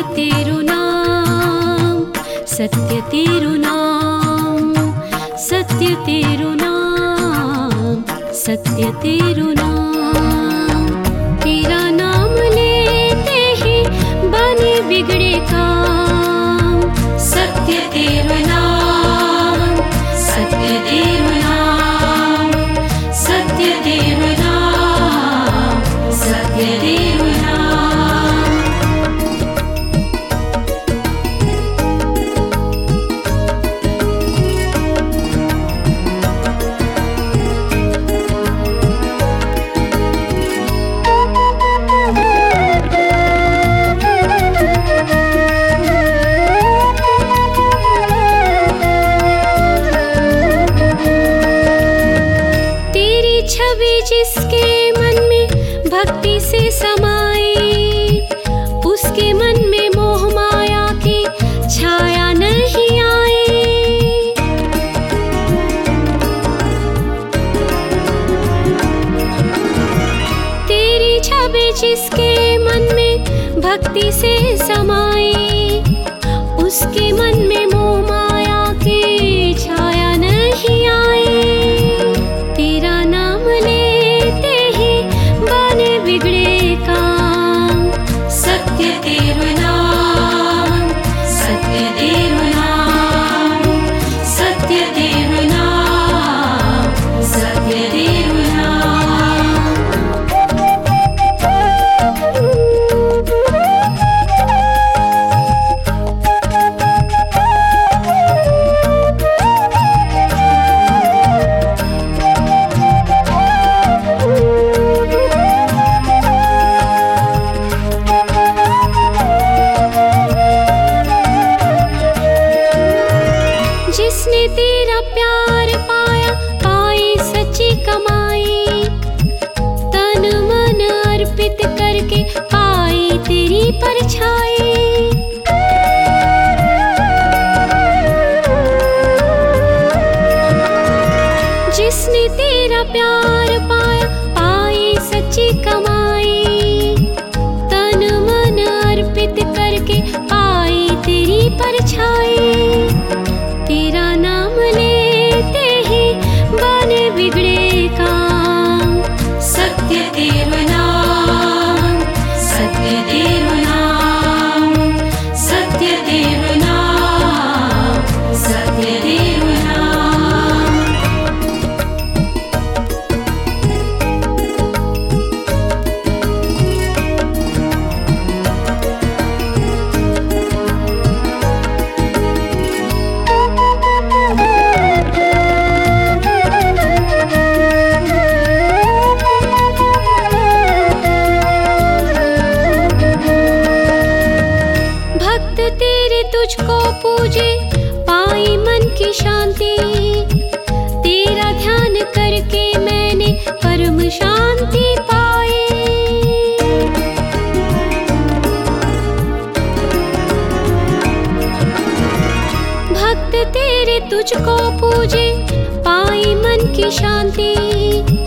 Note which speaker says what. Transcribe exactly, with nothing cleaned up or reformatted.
Speaker 1: तेरु नाम, सत्य तेरु नाम, सत्य तेरु नाम, सत्य तेरु नाम। तेरा नाम लेते ही बने बिगड़े काम। सत्य तेरु नाम, सत्य तेरु नाम, सत्य तेरु नाम, सत्य तेरु नाम। छवि जिसके मन में भक्ति से समाई, उसके मन में मोह माया की छाया नहीं आई। तेरी छवि जिसके मन में भक्ति से समाई, उसके मन में मोह माया की छाया नहीं आई। तेरा नाम लेते ही बने बिगड़े काम। सत्य तेरु नाम, सत्य तेरु नाम, सत्य तेरु नाम, सत्य तेरु नाम। जिसने तेरा प्यार पाया, पाई सच्ची कमाई। तन मन अर्पित करके पाई तेरी परछाई। जिसने तेरा प्यार पाया, पाई सच्ची कमाई। तन मन अर्पित करके पाई तेरी परछाई। तेरा नाम लेते ही बने बिगड़े काम। सत्य तेरु नाम, सत्य तेरु नाम, सत्य तेरु नाम, सत्य तेरु नाम। भक्त तेरे तुझको पूजे, पाई मन की शांति। तेरा ध्यान करके मैंने परम शांति पाई। भक्त तेरे तुझको पूजे, पाई मन की शांति।